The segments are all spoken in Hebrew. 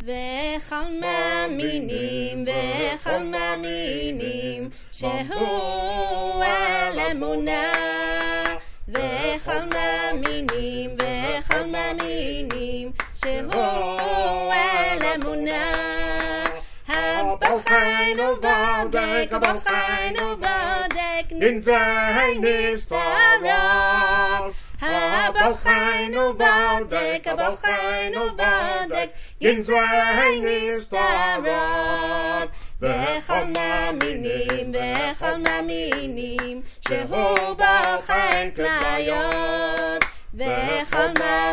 וכל מאמינים וכל מאמינים שהוא על אמונה וכל מאמינים וכל מאמינים שהוא על אמונה הבחנו בודק הבחנו בודק נמצאי נסתרות הבחנו בודק נמצאי נסתרות וכל מאמינים שהוא בוחן כליות וכל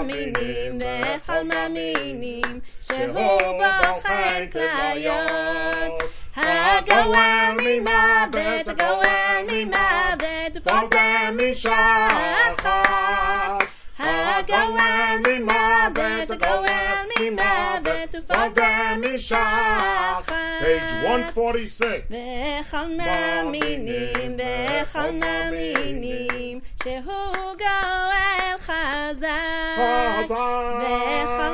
מאמינים שהוא בוחן כליות הגואל ממוות ופודה משחר הגואל ממוות ופודה משחר Page 146 וכל מאמינים שהוא גואל חזק וכל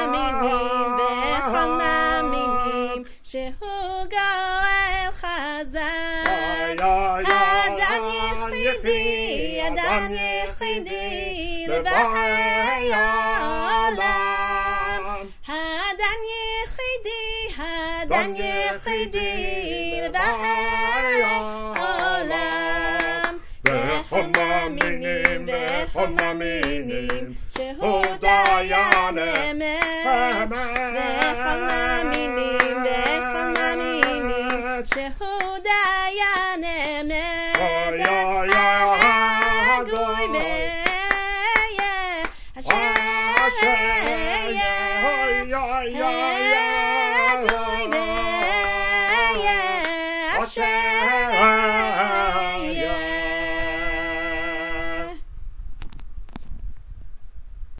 מאמינים שהוא גואל חזק אדם יחידי לבאי העולם אדם יחידי לבאי העולם וכל מאמינים שהוא דיין אמת וכל מאמינים שהוא דיין אמת הגוי אשר